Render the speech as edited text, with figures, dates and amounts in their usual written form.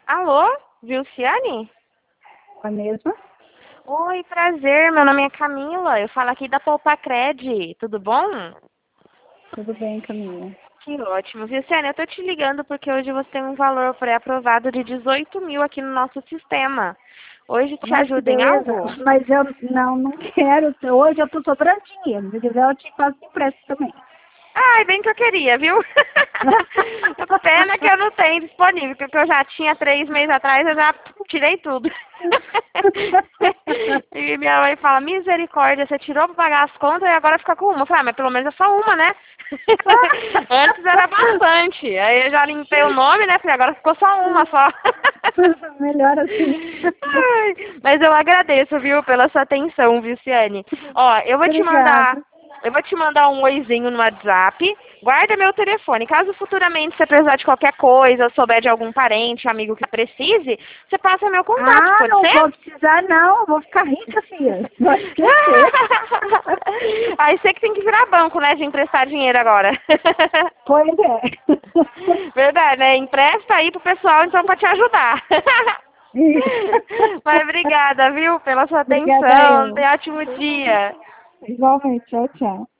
Alô, Vilciane? A mesma? Oi, prazer, meu nome é Camila, eu falo aqui da Poupacred, tudo bom? Tudo bem, Camila. Que ótimo. Vilciane, eu tô te ligando porque hoje você tem um valor pré-aprovado de 18 mil aqui no nosso sistema. Hoje te Mas que ajuda em beleza. algo? Mas eu não quero. Hoje eu tô sobrando dinheiro. Se quiser, eu te faço empresto também. Ai, bem que eu queria, viu? Pena que eu não tenho disponível, porque eu já tinha 3 meses atrás, eu já tirei tudo. E minha mãe fala, misericórdia, você tirou pra pagar as contas e agora fica com uma. Eu falei, mas pelo menos é só uma, né? Antes era bastante. Aí eu já limpei o nome, né? Falei, agora ficou só uma só. Melhor assim. Ai, mas eu agradeço, viu, pela sua atenção, Viciane. Ó, Obrigada. eu vou te mandar um oizinho no WhatsApp. Guarda meu telefone. Caso futuramente você precisar de qualquer coisa, ou souber de algum parente, amigo que precise, você passa meu contato, Ah, pode não ser? vou precisar, não. Vou ficar rica, filha. Pode esquecer. Aí você que tem que virar banco, né, de emprestar dinheiro agora. Pois é. Verdade, né? Empresta aí pro pessoal, então, pra te ajudar. Isso. Mas obrigada, viu, pela sua Obrigada atenção. eu. Tenha um ótimo dia. Igualmente. Tchau, tchau.